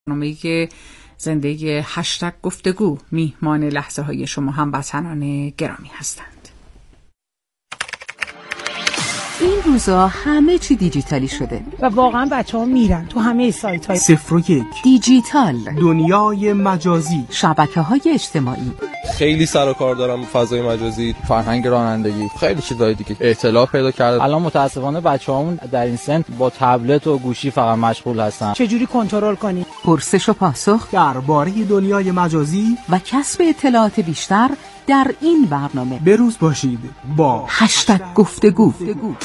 برنامه که زنده هشتگ گفتگو میهمان لحظه های شما هموطنان گرامی هستند. این روزا همه چی دیجیتالی شده و واقعا بچه‌ها میرن تو همه سایت‌های 01 دیجیتال، دنیای مجازی، شبکه‌های اجتماعی. خیلی سر و کار دارم فضای مجازی، فرهنگ رانندگی، خیلی چیزای دیگه اطلاع پیدا کرده. الان متاسفانه بچه‌هامون در این سن با تبلت و گوشی فقط مشغول هستن. چجوری کنترل کنی؟ پرسش و پاسخ درباره دنیای مجازی و کسب اطلاعات بیشتر در این برنامه. بروز باشید با هشتگ گفتگو.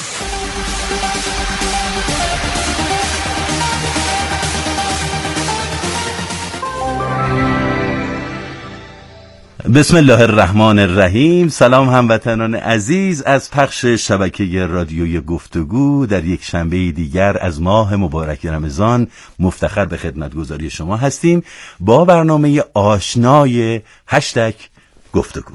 بسم الله الرحمن الرحیم. سلام هموطنان عزیز از پخش شبکه رادیوی گفتگو در یک شنبه دیگر از ماه مبارک رمضان مفتخر به خدمتگزاری شما هستیم با برنامه آشنای هشتگ گفتگو.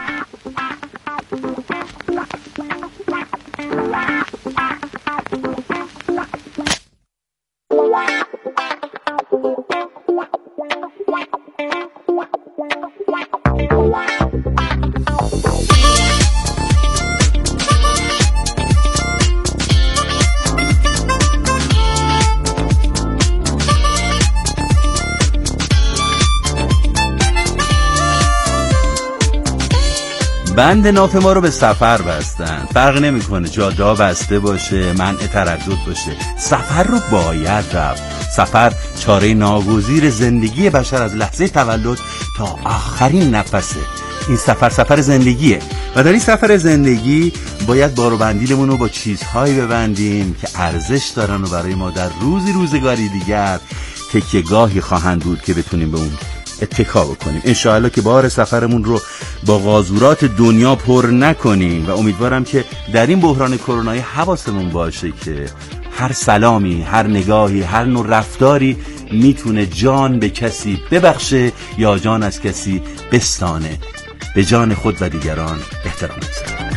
بند ناف ما رو به سفر بستن. فرق نمیکنه جاده بسته باشه، منع تردد باشه، سفر رو باید رفت. سفر چاره ناگزیر زندگی بشر از لحظه تولد تا آخرین نفسه. این سفر زندگیه و در این سفر زندگی باید بار و بندیلمون رو با چیزهایی ببندیم که ارزش دارن و برای ما در روزگاری دیگر تکیه‌گاهی خواهند بود که بتونیم به اون اتکا بکنیم. انشاءالله که بار سفرمون رو با قاذورات دنیا پر نکنیم و امیدوارم که در این بحران کرونایی حواسمون باشه که هر سلامی، هر نگاهی، هر نوع رفتاری میتونه جان به کسی ببخشه یا جان از کسی بستانه. به جان خود و دیگران احترام بذارید.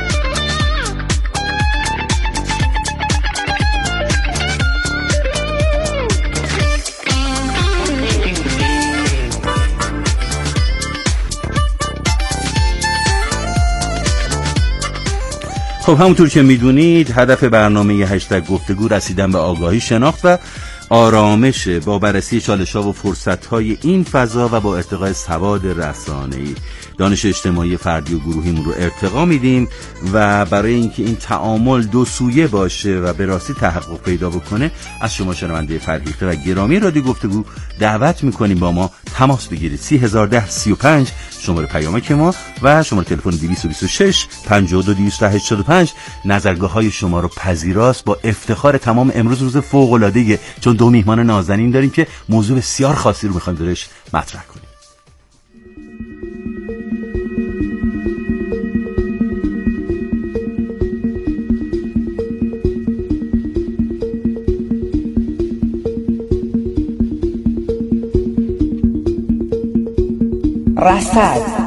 خب همونطور که میدونید هدف برنامه هشتگ گفتگو رسیدن به آگاهی، شناخت و آرامش با بررسی چالش‌ها و فرصت‌های این فضا و با ارتقاء سواد رسانه‌ای. دانش اجتماعی فردی و گروهیمون رو ارتقا میدیم و برای اینکه این تعامل دو سویه باشه و به راستی تحقق پیدا بکنه از شما شنونده فرهیخته و گرامی رادیو گفتگو دعوت میکنیم با ما تماس بگیرید. 301035 شماره پیامک ما و شماره تلفن 226 52285. نظرگاه‌های شما رو پذیراست. با افتخار تمام امروز روز فوق‌العاده‌ای، چون دو میهمان نازنین داریم که موضوع بسیار خاصی رو می‌خوایم درش مطرح کنیم. رصد.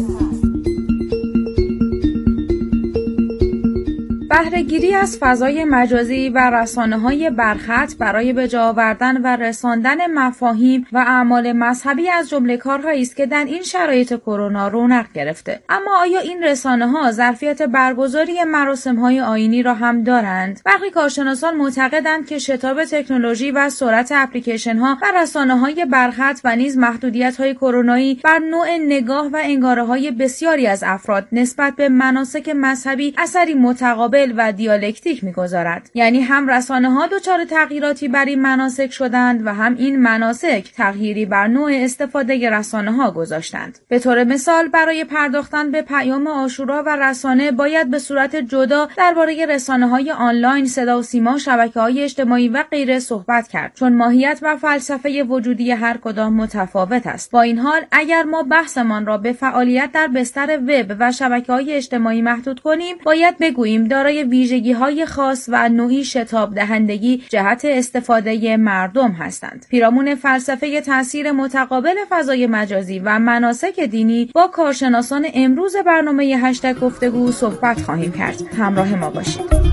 بهره‌گیری از فضای مجازی و رسانه‌های برخط برای به جا آوردن و رساندن مفاهیم و اعمال مذهبی از جمله کارهایی است که در این شرایط کرونا رونق گرفته. اما آیا این رسانه‌ها ظرفیت برگزاری مراسم‌های آیینی را هم دارند؟ برخی کارشناسان معتقدند که شتاب تکنولوژی و سرعت اپلیکیشن‌ها و رسانه‌های برخط و نیز محدودیت‌های کرونایی بر نوع نگاه و انگاره‌های بسیاری از افراد نسبت به مناسک مذهبی اثری متقابل و دیالکتیک می‌گذارد. یعنی هم رسانه‌ها دچار تغییراتی بر این مناسک شدند و هم این مناسک تغییری بر نوع استفاده رسانه‌ها گذاشتند. به طور مثال برای پرداختن به پیام عاشورا و رسانه باید به صورت جدا درباره رسانه‌های آنلاین، صدا و سیما، شبکه‌های اجتماعی و غیره صحبت کرد، چون ماهیت و فلسفه وجودی هر کدام متفاوت است. با این حال اگر ما بحثمان را به فعالیت در بستر وب و شبکه‌های اجتماعی محدود کنیم، باید بگوییم دارای ویژگی‌های خاص و نوعی شتاب دهندگی جهت استفاده مردم هستند. پیرامون فلسفه تأثیر متقابل فضای مجازی و مناسک دینی با کارشناسان امروز برنامه هشتگ گفتگو صحبت خواهیم کرد. همراه ما باشید.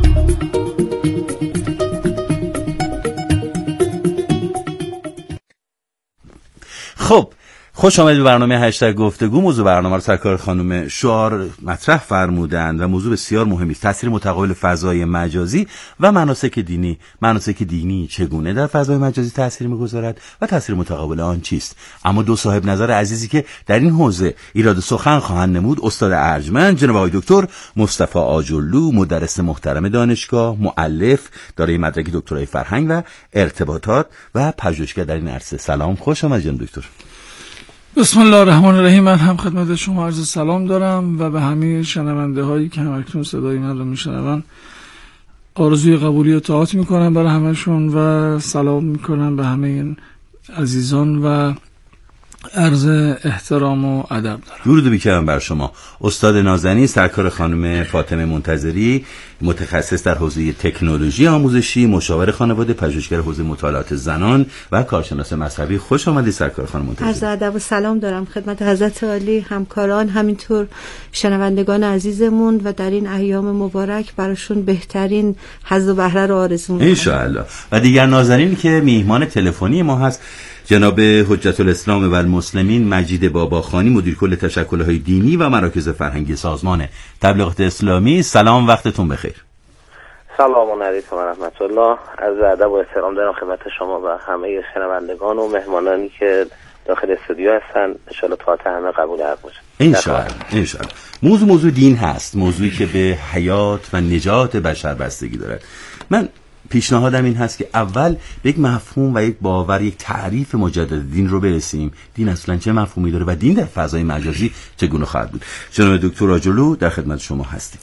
خب خوش آمدید به برنامه هشتگ گفتگو. موضوع برنامه رو سرکار خانم شعار مطرح فرمودند و موضوع بسیار مهمی است: تاثیر متقابل فضای مجازی و مناسک دینی. مناسک دینی چگونه در فضای مجازی تاثیر می‌گذارد و تاثیر متقابل آن چیست؟ اما دو صاحب نظر عزیزی که در این حوزه ایراد سخن خواهند نمود: استاد ارجمند جناب آقای دکتر مصطفی آجرلو، مدرس محترم دانشگاه، مؤلف، دارای مدرک دکترای فرهنگ و ارتباطات و پژوهشگر در این عرصه. سلام، خوش آمدید جناب دکتر. بسم الله الرحمن الرحیم. من هم خدمت شما عرض سلام دارم و به همه شنونده هایی که همکنون صدای من رو میشنون آرزوی قبولی و طاعت میکنم برای همشون و سلام میکنم به همه این عزیزان و عرض احترام و ادب دارم. درود بیکرم بر شما. استاد نازنین سرکار خانم فاطمه منتظری، متخصص در حوزه تکنولوژی آموزشی، مشاور خانواده، پژوهشگر حوزه مطالعات زنان و کارشناس مذهبی. خوش آمدید سرکار خانم منتظری. عرض ادب و سلام دارم خدمت حضرت عالی، همکاران، همینطور شنوندگان عزیزمون و در این ایام مبارک براشون بهترین حظ و بهره رو آرزو می‌کنم ان شاءالله. و دیگر نازنین که میهمان تلفنی ما هست جناب حجت الاسلام و المسلمین مجید باباخانی، مدیر کل تشکل‌های دینی و مراکز فرهنگی سازمان تبلیغات اسلامی. سلام، وقتتون بخیر. سلام علیکم و رحمت الله. عرض ادب و احترام دارم خدمت شما و همه شنوندگان و مهمانانی که داخل استودیو هستن. ان شاء الله طاعت همه قبول حق باشه ان شاء الله. موضوع دین هست، موضوعی که به حیات و نجات بشر بستگی دارد. من پیشنهادم این هست که اول به یک مفهوم و یک باور، یک تعریف مجدد دین رو برسیم. دین اصلا چه مفهومی داره و دین در فضای مجازی چگونه خواهد بود؟ جناب دکتر آجرلو در خدمت شما هستیم.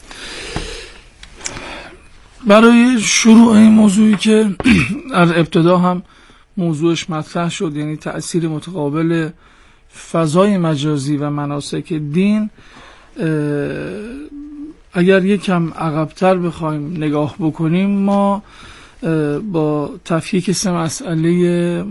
برای شروع این موضوعی که از ابتدا هم موضوعش مطرح شد، یعنی تأثیر متقابل فضای مجازی و مناسک دین، اگر یکم عقب‌تر بخوایم نگاه بکنیم ما با تفکیک سه مسئله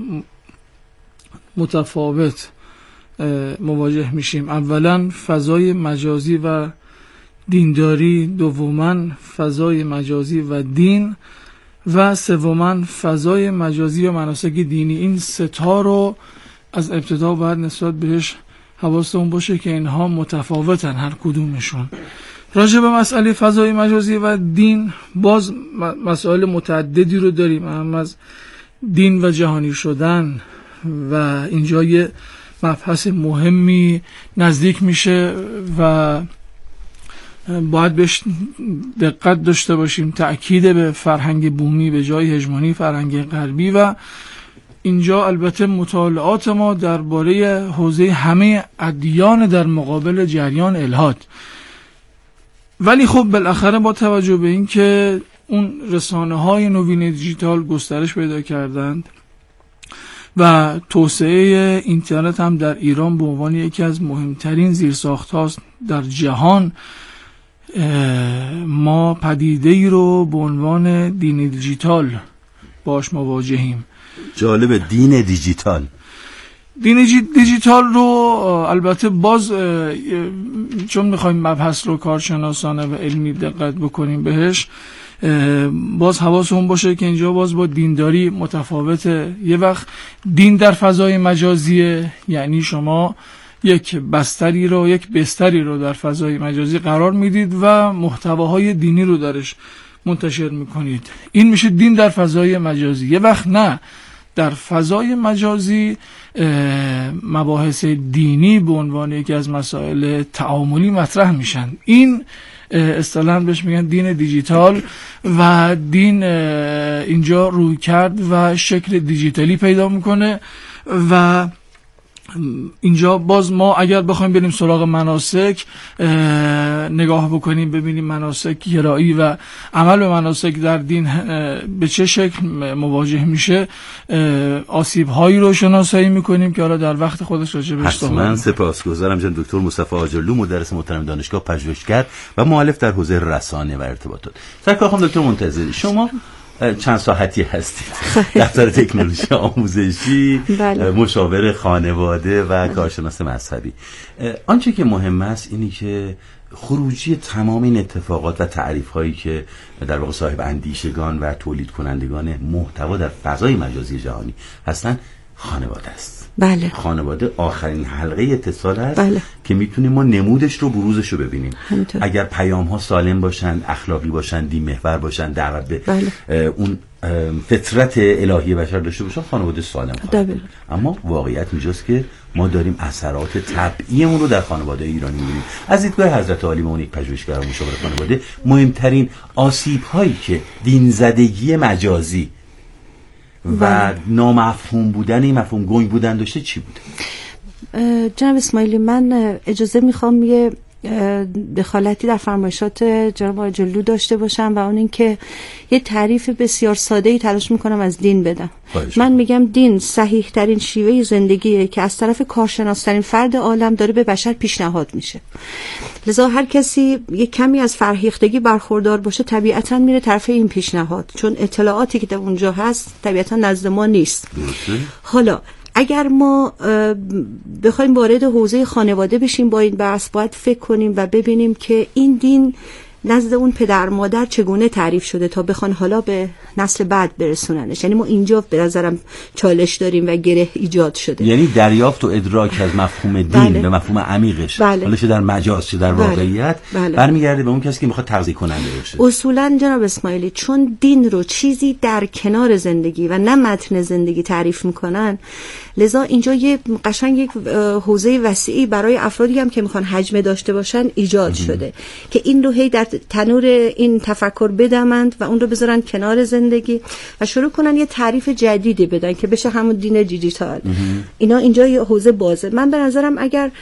متفاوت مواجه میشیم. اولا فضای مجازی و دینداری، دوما فضای مجازی و دین و سوما فضای مجازی و مناسک دینی. این سه تا رو از ابتدا باید نسبت بهش حواستون باشه که اینها متفاوتن هر کدومشون. راجع به مسئله فضای مجازی و دین باز مسائل متعددی رو داریم، هم از دین و جهانی شدن و اینجا یه مبحث مهمی نزدیک میشه و باید بهش دقت داشته باشیم، تأکید به فرهنگ بومی به جای هژمونی فرهنگ غربی. و اینجا البته مطالعات ما درباره حوزه همه ادیان در مقابل جریان الحاد، ولی خب بالاخره با توجه به این که اون رسانه‌های نوین دیجیتال گسترش پیدا کردند و توسعه اینترنت هم در ایران به عنوان یکی از مهمترین زیرساخت‌هاست در جهان، ما پدیده‌ای رو به عنوان دین دیجیتال باش مواجهیم. جالب، دین دیجیتال. دین دیجیتال رو البته باز چون میخوایم مبحث رو کارشناسانه و علمی دقت بکنیم بهش، باز حواسمون باشه که اینجا باز با دینداری متفاوته. یه وقت دین در فضای مجازیه، یعنی شما یک بستری رو در فضای مجازی قرار میدید و محتواهای دینی رو درش منتشر میکنید، این میشه دین در فضای مجازی. یه وقت نه، در فضای مجازی مباحث دینی به عنوان یکی از مسائل تعاملی مطرح میشن. این اصطلاحاً بهش میگن دین دیجیتال و دین اینجا روی کرد و شکل دیجیتالی پیدا میکنه. و اینجا باز ما اگر بخوایم بریم سراغ مناسک نگاه بکنیم، ببینیم مناسک گرایی و عمل به مناسک در دین به چه شکل مواجه میشه، آسیب هایی رو شناسایی میکنیم که حالا در وقت خودش راجع بهش صحبت من سپاسگزارم جناب دکتر مصطفی آجرلو، مدرس محترم دانشگاه، پژوهشگر و مؤلف در حوزه رسانه و ارتباطات. سرکار خانم دکتر منتظری، شما چند ساعتی هستید دفتر تکنولوژی آموزشی، مشاور خانواده و کارشناس مذهبی. آنچه که مهم است اینی که خروجی تمام این اتفاقات و تعریف هایی که در واقع صاحب اندیشگان و تولید کنندگان محتوا در فضای مجازی جهانی هستن خانواده است. بله. خانواده آخرین حلقه اتصال است. بله. که میتونیم ما نمودش رو بروزش رو ببینیم. همینطور. اگر پیام ها سالم باشن، اخلاقی باشن، دین محور باشن، دعوت به اون فطرت الهی بشر داشته باشن، خانواده سالم خواهد بود. اما واقعیت اینجاست که ما داریم اثرات طبیعیمون رو در خانواده ایرانی می‌بینیم. از دیدگاه حضرت عالی به اون یک پژوهشگر و مشاور خانواده، مهمترین آسیب هایی که دینزدگی مجازی و نامفهوم بودن، این مفهوم گنگ بودن داشته چی بود؟ جناب اسماعیلی، من اجازه میخوام یه دخالتی در فرمایشات جناب جلو داشته باشم و اون این که یه تعریف بسیار ساده‌ای تلاش میکنم از دین بدم. من میگم دین صحیح ترین شیوه زندگیه که از طرف کارشناسترین فرد عالم داره به بشر پیشنهاد میشه. لذا هر کسی یه کمی از فرهیختگی برخوردار باشه طبیعتاً میره طرف این پیشنهاد، چون اطلاعاتی که در اونجا هست طبیعتاً نزد ما نیست. حالا اگر ما بخوایم وارد حوزه خانواده بشیم با این بحث، باید فکر کنیم و ببینیم که این دین نزد اون پدر مادر چگونه تعریف شده تا بخوان حالا به نسل بعد برسوننش. یعنی ما اینجا به نظرم چالش داریم و گره ایجاد شده. یعنی دریافت و ادراک از مفهوم دین به مفهوم عمیقش، حالا چه در مجاز چه در واقعیت، برمیگرده به اون کسی که میخواد تغذیه کننده باشه. اصولا جناب اسماعیلی، چون دین رو چیزی در کنار زندگی و نه متن زندگی تعریف میکنن، لذا اینجا یه قشنگ یک حوزه وسیعی برای افرادی هم که میخوان حجم داشته باشن ایجاد شده که این رو هی در تنور این تفکر بدمند و اون رو بذارن کنار زندگی و شروع کنن یه تعریف جدیدی بدن که بشه همون دین دیجیتال. اینا اینجا یه حوزه بازه. من به نظرم اگر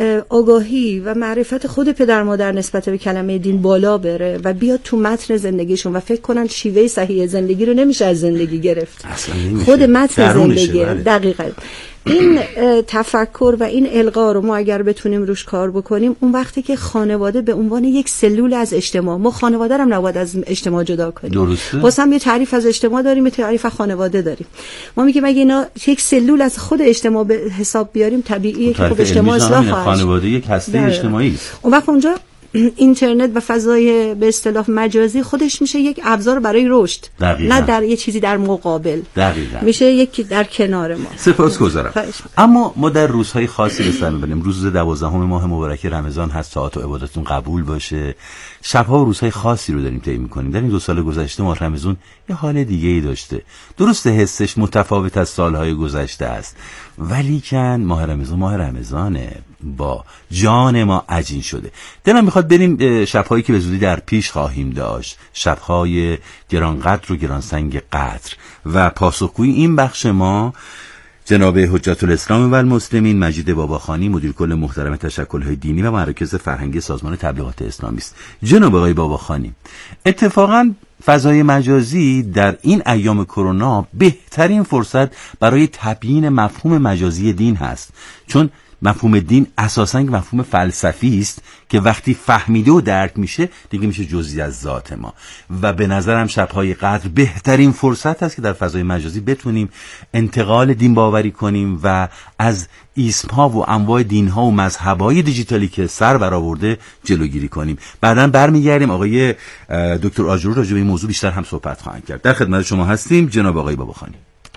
آگاهی و معرفت خود پدر مادر نسبت به کلمه دین بالا بره و بیاد تو متن زندگیشون و فکر کنن شیوه صحیح زندگی رو نمیشه از زندگی گرفت، خود متن زندگی. دقیقاً این تفکر و این القا رو ما اگر بتونیم روش کار بکنیم، اون وقتی که خانواده به عنوان یک سلول از اجتماع، ما خانواده رو هم نباید از اجتماع جدا کنیم. درسته. واسه هم یه تعریف از اجتماع داریم، یه تعریف از خانواده داریم. ما میگیم اگه اینا یک سلول از خود اجتماع به حساب بیاریم، طبیعیه که خب اجتماع اصلاح خواهد. خانواده یک هسته اجتماعی است. اون وقت اونجا اینترنت و فضای به اصطلاح مجازی خودش میشه یک ابزار برای رشد، نه در یه چیزی در مقابل. دقیقاً. میشه یکی در کنار ما. سپاسگزارم. اما ما در روزهای خاصی به سر میبریم. روز 12 ماه مبارک رمضان هست، ساعات و عبادتتون قبول باشه. شبها و روزهای خاصی رو داریم طی می‌کنیم. در این 2 سال گذشته ماه رمضان یه حال دیگه‌ای داشته. درسته حسش متفاوت از سالهای گذشته است، ولی کن ماه رمضانه، با جان ما عجین شده. دلم میخواد بریم شب‌هایی که به زودی در پیش خواهیم داشت، شب‌های گرانقدر و گرانسنگ قدر، و پاسخگوی این بخش ما جناب حجت الاسلام و المسلمین مجید باباخانی، مدیر کل محترم تشکل‌های دینی و مراکز فرهنگی سازمان تبلیغات اسلامی است. جناب آقای باباخانی، اتفاقاً فضای مجازی در این ایام کرونا بهترین فرصت برای تبیین مفهوم مجازی دین هست، چون مفهوم دین اساساً مفهوم فلسفی است که وقتی فهمیده و درک میشه دیگه میشه جزئی از ذات ما، و به نظرم شب‌های قدر بهترین فرصت است که در فضای مجازی بتونیم انتقال دین باوری کنیم و از ایسم‌ها و انواع دین‌ها و مذهب‌های دیجیتالی که سر برآورده جلوگیری کنیم. بعداً برمیگردیم آقای دکتر آجرو راجع به این موضوع بیشتر هم صحبت خواهند کرد. در خدمت شما هستیم جناب آقای باباخانی.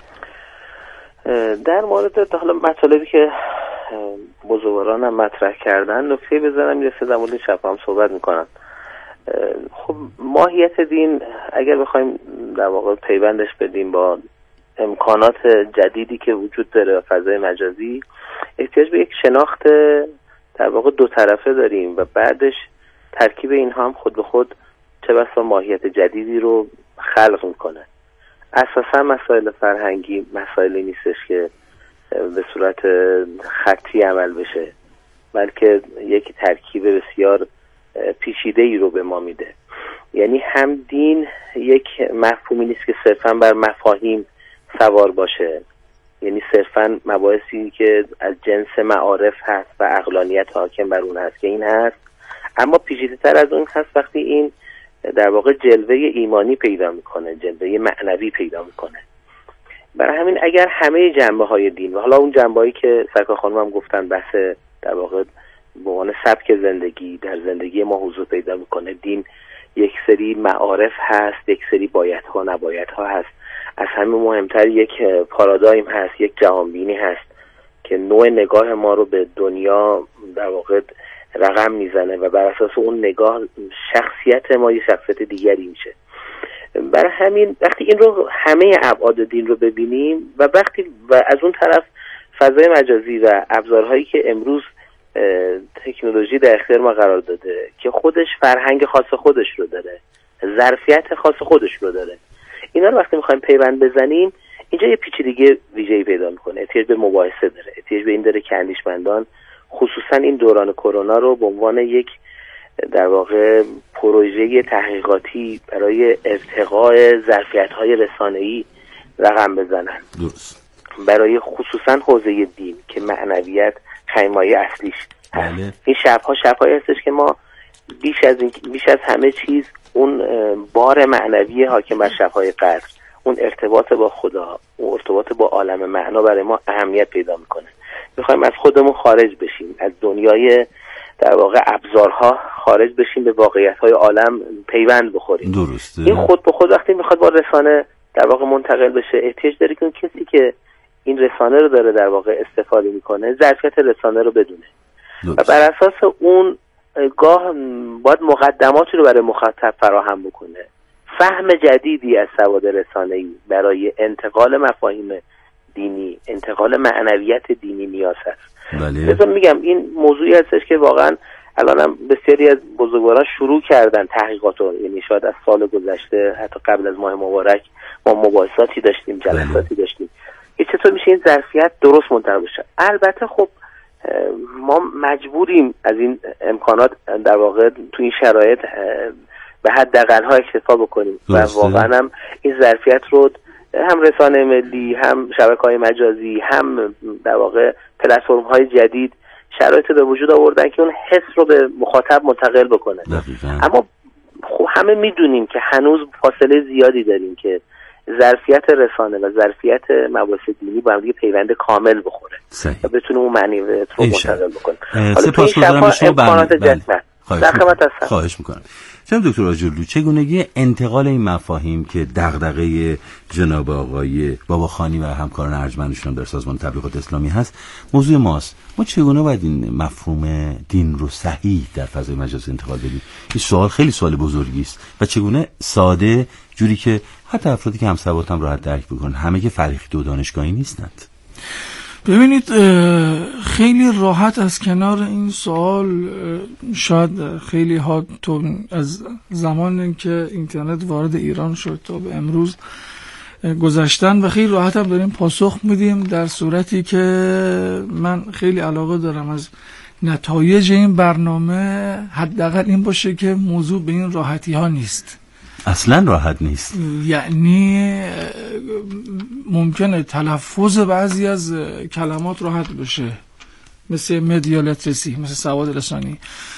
در مورد حالا مطالبی که بزرگواران هم مطرح کردن، نکته بزنم میرسه در مورد شب هم صحبت میکنن. خب ماهیت دین اگر بخوایم در واقع پیوندش بدیم با امکانات جدیدی که وجود داره و فضای مجازی، احتیاج به یک شناخت در واقع 2 طرفه داریم و بعدش ترکیب اینها هم خود به خود چه بسا ماهیت جدیدی رو خلق میکنه. اساسا مسائل فرهنگی مسائلی نیستش که به صورت خطی عمل بشه، بلکه یک ترکیب بسیار پیچیده‌ای رو به ما میده. یعنی هم دین یک مفهومی نیست که صرفاً بر مفاهیم سوار باشه، یعنی صرفاً مباحثی که از جنس معارف هست و عقلانیت حاکم بر اون هست که این هست، اما پیچیده‌تر از اون هست وقتی این در واقع جلوه ایمانی پیدا میکنه، جلوه معنوی پیدا میکنه. برای همین اگر همه جنبه‌های دین و حالا اون جنبه‌هایی که سرکار خانم هم گفتن بحث در واقع به عنوان سبک زندگی در زندگی ما حضور پیدا میکنه، دین یک سری معارف هست، یک سری بایدها نبایدها هست، از همه مهمتر یک پارادایم هست، یک جهانبینی هست که نوع نگاه ما رو به دنیا در واقع رقم میزنه و بر اساس اون نگاه شخصیت ما یه شخصیت دیگری میشه. برای همین وقتی این رو همه ابعاد دین رو ببینیم و از اون طرف فضای مجازی و ابزارهایی که امروز تکنولوژی در اختیار ما قرار داده که خودش فرهنگ خاص خودش رو داره، ظرفیت خاص خودش رو داره، اینا رو وقتی میخوایم پیوند بزنیم اینجا یه پیچیدگی ویژه‌ای پیدا میکنه. احتیاج به مباحثه داره، احتیاج به این داره که اندیشمندان خصوصا این دوران کرونا رو به عنوان یک در واقع پروژه تحقیقاتی برای ارتقاء ظرفیت‌های رسانه‌ای رقم بزنن. درست. برای خصوصا حوزه دین که معنویت خیمه‌ای اصلیش هست. این شب‌هایی هستش که ما بیش از همه چیز اون بار معنوی حاکم بر شب‌های قدر، اون ارتباط با خدا، اون ارتباط با عالم معنا برای ما اهمیت پیدا میکنه. میخوایم از خودمون خارج بشیم، از دنیای در واقع ابزارها خارج بشیم، به واقعیت‌های عالم پیوند بخوریم. درسته. این خود به خود وقتی میخواد با رسانه در واقع منتقل بشه، احتیاج داره که اون کسی که این رسانه رو داره در واقع استفاده میکنه ظرفیت رسانه رو بدونه و بر اساس اون گاه باید مقدماتی رو برای مخاطب فراهم بکنه. فهم جدیدی از سواد رسانه‌ای برای انتقال مفاهیم دینی، انتقال معنویت دینی نیاز هست. لذا میگم این موضوعی هستش که واقعا الانم بسیاری از بزرگواران شروع کردن تحقیقاتو، یعنی شاید از سال گذشته حتی قبل از ماه مبارک ما مباحثاتی داشتیم، جلساتی داشتیم که چطور میشه این ظرفیت درست منتقل بشه. البته خب ما مجبوریم از این امکانات در واقع تو این شرایط به حداقل ها اکتفا بکنیم و واقعا هم این ظرفیت رو هم رسانه ملی، هم شبکه‌های مجازی، هم در واقع پلتفرم‌های جدید شرایط به وجود آوردن که اون حس رو به مخاطب منتقل بکنه. اما خب همه میدونیم که هنوز فاصله زیادی داریم که ظرفیت رسانه و ظرفیت مباحث دینی با هم دیگه پیوند کامل بخوره و بتونه اون معنی رو منتقل بکنه. حالا تو این شب‌ها امکانات جدید خواهش میکنم. جناب دکتر آجرلو، چگونگی انتقال این مفاهیم که دغدغه جناب آقای باباخانی و همکاران ارجمندشون در سازمان تبلیغات اسلامی هست موضوع ماست، ما چگونه باید این مفهوم دین رو صحیح در فضای مجازی انتقال بدیم؟ این سوال خیلی سوال بزرگی است و چگونه ساده، جوری که حتی افرادی که همسواد هم راحت درک بکنن، همه که فرهیخته و دانشگاهی نیستند. ببینید خیلی راحت از کنار این سوال، شاید خیلی ها تو از زمانی که اینترنت وارد ایران شد تا به امروز گذشتن و خیلی راحت هم داریم پاسخ میدیم، در صورتی که من خیلی علاقه دارم از نتایج این برنامه حداقل این باشه که موضوع به این راحتی ها نیست، اصلا راحت نیست. یعنی ممکنه تلفظ بعضی از کلمات راحت بشه، مثل مدیالترسی، مثل سواد رسانی،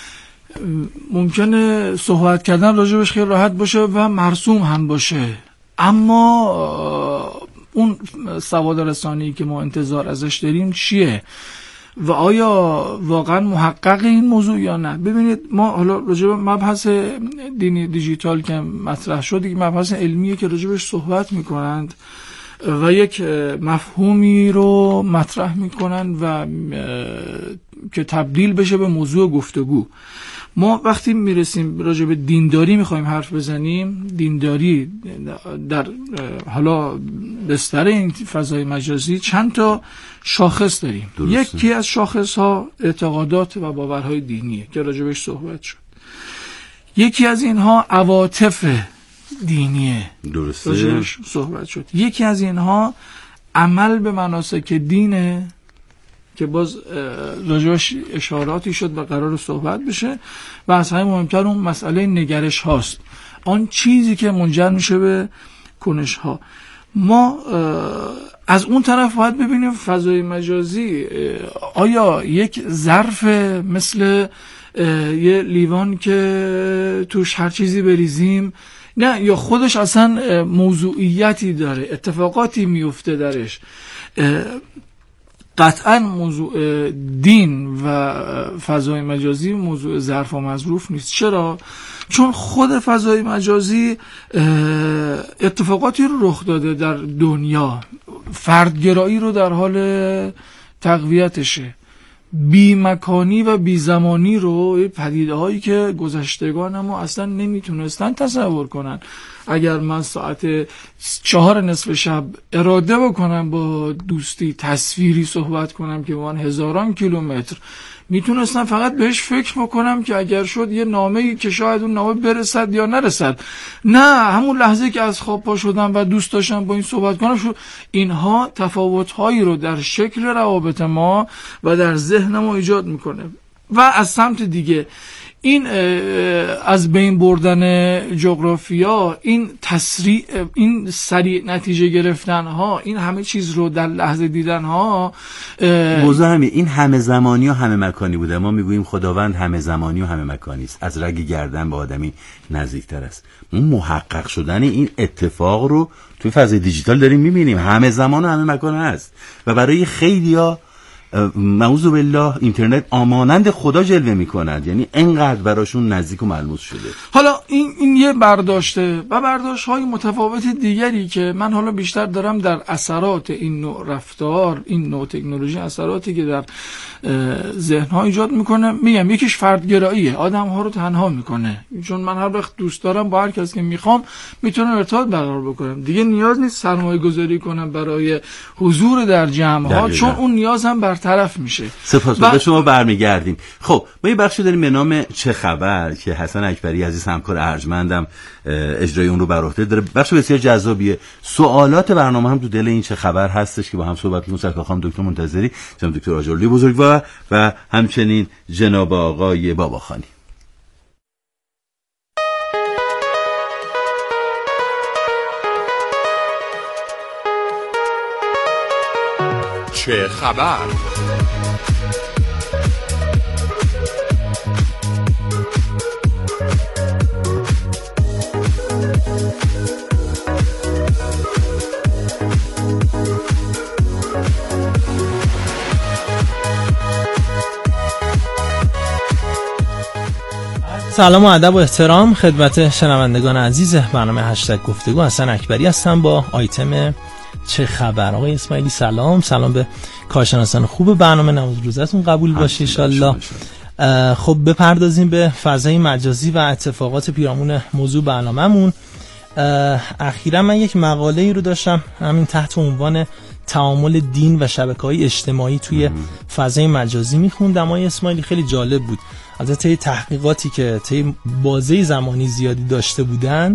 ممکنه صحبت کردن راجبش خیلی راحت باشه و مرسوم هم باشه، اما اون سواد رسانی که ما انتظار ازش داریم چیه و آیا واقعا محقق این موضوع یا نه؟ ببینید ما حالا راجب مبحث دینی دیجیتال که مطرح شد، یک مبحث علمیه که راجبش صحبت میکنند و یک مفهومی رو مطرح میکنن و که تبدیل بشه به موضوع گفتگو. ما وقتی میرسیم راجع به دینداری میخوایم حرف بزنیم، دینداری در حالا بستر این فضای مجازی چند تا شاخص داریم. یکی از شاخص ها اعتقادات و باورهای دینیه که راجع بهش صحبت شد. یکی از اینها عواطف دینیه، راجع بهش صحبت شد. یکی از اینها عمل به مناسک دینه که باز راجعش اشاراتی شد و قرار صحبت بشه و از همه مهمتر اون مسئله نگرش هاست، آن چیزی که منجر میشه به کنش ها. ما از اون طرف باید ببینیم فضای مجازی آیا یک ظرف مثل یه لیوان که توش هر چیزی بریزیم، نه، یا خودش اصلا موضوعیتی داره، اتفاقاتی میفته درش، قطعا موضوع دین و فضای مجازی موضوع ظرف و مظروف نیست. چرا؟ چون خود فضای مجازی اتفاقاتی رو رخ داده در دنیا، فردگرایی رو در حال تقویتشه، بی مکانی و بی زمانی رو، پدیده هایی که گذشتگان ما اصلا نمیتونستن تصور کنن. اگر من ساعت 4 شب اراده بکنم با دوستی تصویری صحبت کنم که من هزاران کیلومتر میتونستم فقط بهش فکر بکنم که اگر شد یه نامه‌ای که شاید اون نامه برسد یا نرسد، نه همون لحظه که از خواب پا شدم و دوست داشتم با این صحبت کنم شد. اینها تفاوت‌هایی رو در شکل روابط ما و در ذهن ما ایجاد میکنه. و از سمت دیگه این از بین بردن جغرافیا، این تسریع، این سریع نتیجه گرفتن ها، این همه چیز رو در لحظه دیدن ها، موضوع همین این همه زمانی و همه مکانی بوده. ما میگوییم خداوند همه زمانی و همه مکانی است، از رگ گردن به آدمی نزدیکتر است. اون محقق شدن این اتفاق رو توی فضای دیجیتال داریم میبینیم، همه زمان و همه مکان هست و برای خیلیا معوذ بالله اینترنت آمانند خدا جلوه میکند، یعنی انقدر براشون نزدیک و ملموس شده. حالا این یه برداشته و برداشت‌های متفاوت دیگری که من حالا بیشتر دارم در اثرات این نوع رفتار، این نوع تکنولوژی، اثراتی که در ذهن‌ها ایجاد میکنه، میگم یکیش فردگراییه، آدم‌ها رو تنها میکنه. چون من هر وقت دوست دارم با هر کس که میخوام میتونم ارتباط برقرار بکنم، دیگه نیاز نیست سرمایه‌گذاری کنم برای حضور در جمع‌ها، چون اون نیاز هم برطرف میشه. سپاس به شما برمیگردیم. خب ما یه بخشی داریم به نام چه خبر که حسن اکبری عزیز همکار ارجمندم اجرای اون رو بر عهده داره. بخش بسیار جذابیه. سوالات برنامه هم تو دل این چه خبر هستش که با هم صحبت می‌کنیم. سرکار خانم دکتر منتظری، جناب دکتر آجرلی بزرگوار و همچنین جناب آقای باباخانی. چه خبر؟ سلام و ادب و احترام خدمت شنوندگان عزیز برنامه هشتگ گفتگو. حسن اکبری هستم با آیتم چه خبر. آقای اسماعیلی سلام به کارشناسان خوب برنامه، نماز روزتون قبول باشه انشالله. خب بپردازیم به فضای مجازی و اتفاقات پیرامون موضوع برنامه‌مون. اخیرا من یک مقاله رو داشتم همین تحت عنوان تعامل دین و شبکه‌های اجتماعی توی فضای مجازی میخوندم. آقای اسماعیلی خیلی جالب بود. از طی تحقیقاتی که طی بازه زمانی زیادی داشته بودن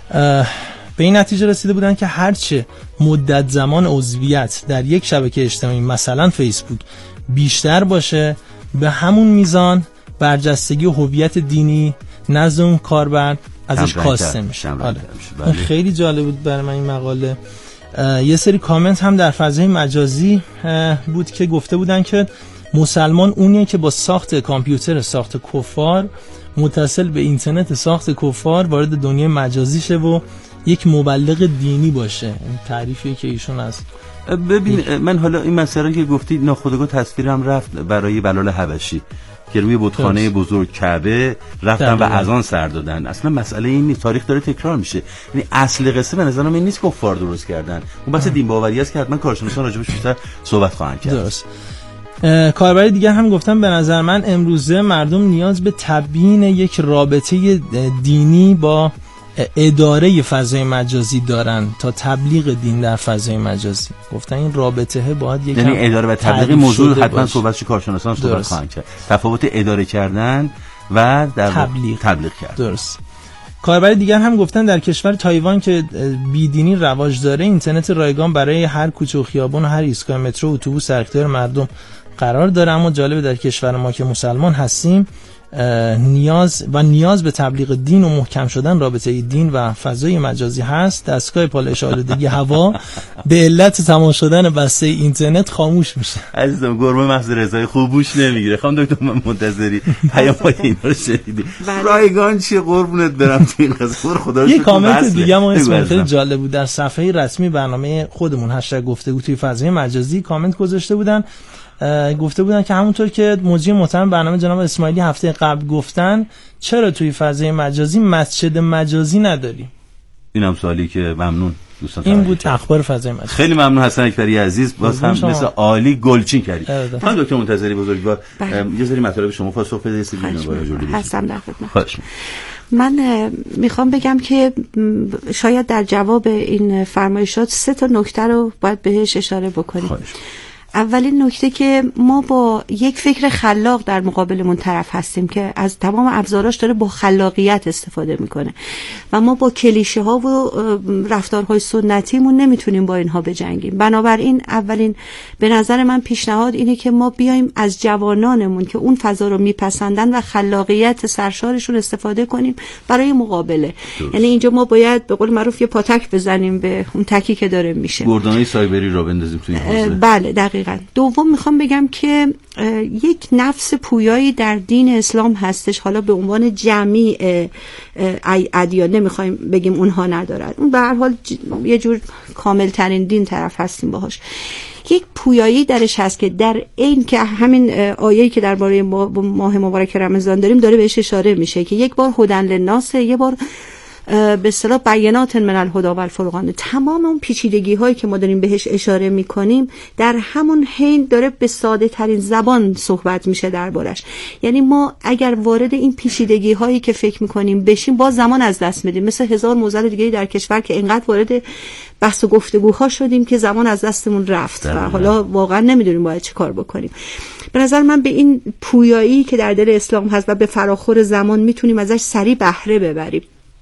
به این نتیجه رسیده بودن که هرچه مدت زمان عضویت در یک شبکه اجتماعی مثلا فیسبوک بیشتر باشه، به همون میزان برجستگی و هویت دینی نزد اون کاربر ازش کاسته میشه. خیلی جالب بود برای من این مقاله. یه سری کامنت هم در فضای مجازی بود که گفته بودن که مسلمان اونیه که با ساخت کامپیوتر ساخت کفار متصل به اینترنت ساخت کفار وارد دنیای مجازی شه و یک مبلغ دینی باشه. این تعریفی که ایشون از ببین من حالا این مسئله که گفتی ناخودآگاه تصویرم رفت برای بلال حبشی که روی بتخانه بزرگ کعبه رفتن و اذان سر دادن. اصلا مسئله این نیست، تاریخ داره تکرار میشه. یعنی اصل قصه به نظرم این نیست کفار درست کردن، اون بحث دین باوری است که حتما کارشناسان راجبش بیشتر صحبت خواهند کرد. درست. کاربری دیگه هم گفتم به نظر من امروزه مردم نیاز به تبیین یک رابطه دینی با اداره فضای مجازی دارن تا تبلیغ دین در فضای مجازی. گفتن این رابطه باید یک یعنی اداره و تبلیغ موضوع حتما صحبتش کارشناسان صحبت خواهند کرد. تفاوت اداره کردن و در تبلیغ کردن. درست. کاربر دیگر هم گفتن در کشور تایوان که بیدینی رواج داره، اینترنت رایگان برای هر کوچه و خیابان و هر ایستگاه مترو و اتوبوس در اختیار مردم قرار داره. اما جالب در کشور ما که مسلمان هستیم نیاز به تبلیغ دین و محکم شدن رابطه دین و فضای مجازی هست، دستگاه پالایش آلودگی هوا به علت تمام شدن بسته اینترنت خاموش میشه. عزیزم گربه محض رضای خوبوش نمیگیره. خانم دکتر منتظری پیام‌های اینا رو شنیدی؟ رایگان چیه قربونت برم تو این قضیه؟ خدا رو شکر. یه کامنت دیگه ما اسم خیلی جالب بود، در صفحه رسمی برنامه خودمون هشتگ گفتگو توی فضای مجازی کامنت گذاشته بودن، گفته بودن که همونطور که مجری محترم برنامه جناب اسماعیلی هفته قبل گفتن، چرا توی فضای مجازی مسجد مجازی نداریم؟ اینم سوالی که ممنون دوستان. این بود اخبار فضای مجازی. خیلی ممنون حسن اکبری عزیز، باز هم مثل عالی گلچین کردی. خانم دکتر منتظری بزرگوار، یه سری مطالب شما پاسخ بدید. هستم در خدمت. من میخوام بگم که شاید در جواب این فرمایشات 3 نکته رو باید بهش اشاره بکنیم. اولین نکته که ما با یک فکر خلاق در مقابلمون طرف هستیم که از تمام ابزاراش داره با خلاقیت استفاده میکنه و ما با کلیشه ها و رفتارهای سنتیمون نمیتونیم با اینها بجنگیم. بنابراین اولین به نظر من پیشنهاد اینه که ما بیایم از جوانانمون که اون فضا رو میپسندن و خلاقیت سرشارشون استفاده کنیم برای مقابله. یعنی اینجا ما باید به قول معروف یه پاتک بزنیم به اون تکی که داره میشه. گردانهای سایبری رو بندازیم تو این حوزه. بله دقیقاً. دوم میخوام بگم که یک نفس پویایی در دین اسلام هستش، حالا به عنوان جمیع ادیان نمیخوایم بگیم اونها ندارن، اون به هر حال یه جور کامل ترین دین طرف هستیم باهاش. یک پویایی درش هست که در این که همین آیه‌ای که درباره ماه مبارک رمضان داریم داره بهش اشاره میشه که یک بار هدن للناس، یه بار به اصطلاح بینات من الهدی و الفرقان. تمام اون پیچیدگی هایی که ما داریم بهش اشاره میکنیم در همون حین داره به ساده ترین زبان صحبت میشه دربارش. یعنی ما اگر وارد این پیچیدگی هایی که فکر میکنیم بشیم باز زمان از دست میدیم، مثل هزار موزل دیگه در کشور که اینقدر وارد بحث و گفتگوها شدیم که زمان از دستمون رفت و حالا واقعا نمیدونیم باید چه کار بکنیم. به نظر من به این پویایی که در دل اسلام هست و به فراخور زمان میتونیم ازش سریع بهره ببریم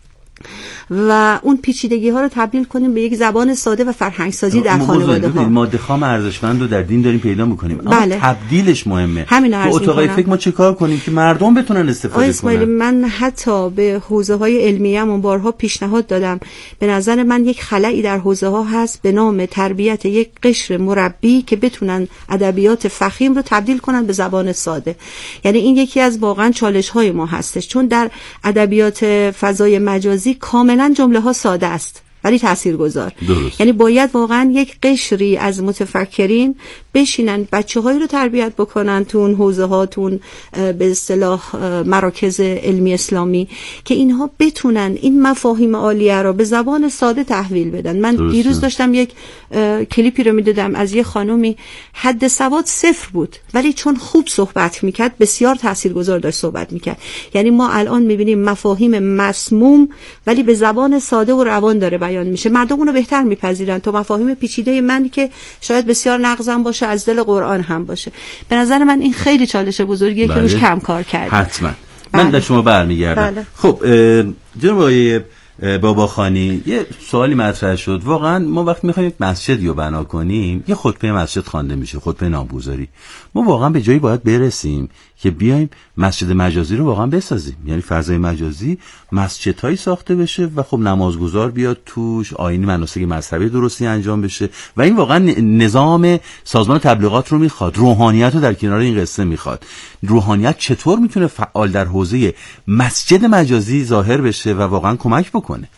و اون پیچیدگی ها رو تبدیل کنیم به یک زبان ساده و فرهنگ سازی در خانواده ها. ماده خام ارزشمند رو در دین داریم پیدا میکنیم، اما بله. تبدیلش مهمه. تو اتاقای فکر ما چه کار کنیم که مردم بتونن استفاده کنن؟ من حتی به حوزه های علمیه هم بارها پیشنهاد دادم. به نظر من یک خلایی در حوزه ها هست به نام تربیت یک قشر مربی که بتونن ادبیات فخیم رو تبدیل کنن به زبان ساده. یعنی این یکی از واقعا چالش های ما هستش، چون در ادبیات فضای مجازی کاملا جمله ها ساده است ولی تاثیرگذار. یعنی باید واقعا یک قشری از متفکرین بشینن بچه‌هایی رو تربیت بکنن تو اون حوزه‌ها، تو اون به اصطلاح مراکز علمی اسلامی که اینها بتونن این مفاهیم عالیه رو به زبان ساده تحویل بدن. من دیروز داشتم یک کلیپی رو میدیدم از یه خانومی حد سواد 0 بود ولی چون خوب صحبت میکرد بسیار تاثیرگذار داشت صحبت میکرد. یعنی ما الان میبینیم مفاهیم مسموم ولی به زبان ساده و روان داره بیان میشه، مردم اونو بهتر میپذیرن تا مفاهیم پیچیده من که شاید بسیار نقضم باشه از دل قرآن هم باشه. به نظر من این خیلی چالش بزرگیه که روش کم کار کردیم. حتما. من در شما برمیگردم. خب جناب آقای باباخانی، یه سوالی مطرح شد. واقعا ما وقتی میخوایم یک مسجدی رو بنا کنیم، یه خطبه مسجد خوانده میشه، خطبه نامگذاری. ما واقعا به جایی باید برسیم که بیایم مسجد مجازی رو واقعا بسازیم. یعنی فضای مجازی مسجدهایی ساخته بشه و خب نمازگزار بیاد توش، آیین مناسک مذهبی درستی انجام بشه و این واقعا نظام سازمان تبلیغات رو میخواد، روحانیت رو در کنار این قصه میخواد. روحانیت چطور میتونه فعال در حوزه مسجد مجازی ظاهر بشه و واقعا کمک بکنه؟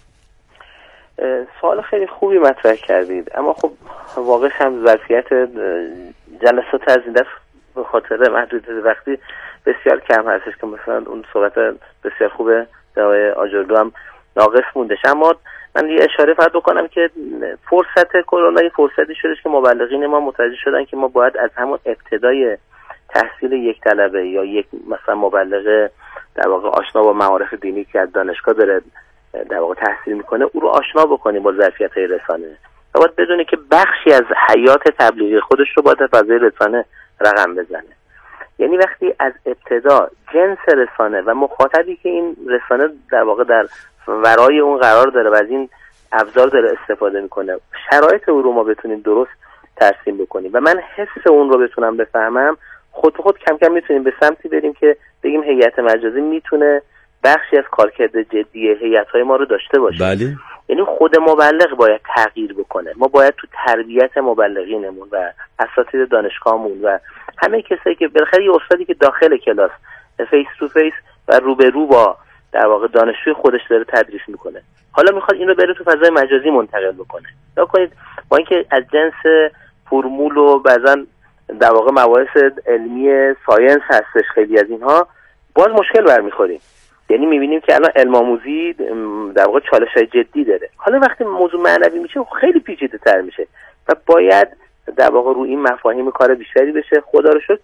سوال خیلی خوبی مطرح کردید، اما خب واقعا هم ظرفیت جلسات از این دست به خاطر محدودیت وقتی بسیار کم هستش که مثلا اون صحبت بسیار خوبه آقای آجرلو هم ناقص موندش. اما من یه اشاره فقط بکنم که فرصت کرونا این فرصتی شدش که مبلغین ما متوجه شدن که ما باید از همون ابتدای تحصیل یک طلبه یا یک مثلا مبلغ در واقع آشنا با معارف دینی که از دانشگاه داره در واقع تحصیل میکنه او رو آشنا بکنیم با ظرفیت‌های رسانه و باید بدونه که بخشی از حیات تبلیغی خودش رو باید فضای رسانه رقم بزنه. یعنی وقتی از ابتدا جنس رسانه و مخاطبی که این رسانه در واقع در ورای اون قرار داره و از این ابزار داره استفاده میکنه، شرایط او رو ما بتونیم درست ترسیم بکنیم و من حس اون رو بتونم بفهمم، خود به خود کم کم میتونیم به سمتی بریم که بگیم هیئت مجازی میتونه بخشی از کارکرد جدی هیئت‌های ما رو داشته باشه. بله. یعنی خود مبلغ باید تغییر بکنه. ما باید تو تربیت مبلغینمون و اساتید دانشگاهمون و همه کسایی که بالاخره یه استادی که داخل کلاس فیس تو فیس و رو به رو با در واقع دانشجوی خودش داره تدریس میکنه، حالا میخواد اینو بره تو فضای مجازی منتقل بکنه. نگاه کنید با اینکه از جنس فرمول و بعضا در واقع مباحث علمی ساینس هستش، خیلی از اینها باز مشکل برمیخوریم. یعنی میبینیم که الان علم آموزی در واقع چالش‌های جدی داره. حالا وقتی موضوع معنوی میشه خیلی پیچیده‌تر میشه و باید در واقع روی این مفاهیم کار بیشتری بشه. خدا رو شکر